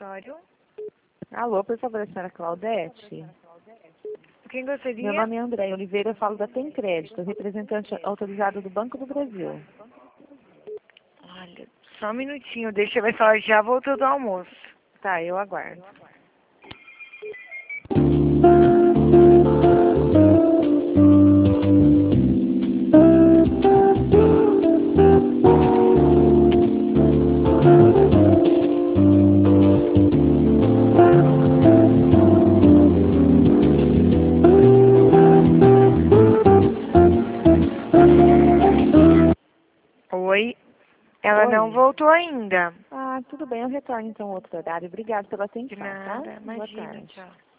consultório. Alô, por favor, a senhora Claudete? Quem gostaria? Meu nome é André Oliveira, eu falo da Tem Crédito, representante autorizado do Banco do Brasil. Olha, só um minutinho, deixa eu ver se ela já voltou do almoço. Tá, eu aguardo. Oi? Ela Oi. não voltou ainda. Ah, tudo bem, eu retorno então outro horário. Obrigada pela De atenção, tá? nada, Boa imagina, tarde. tchau.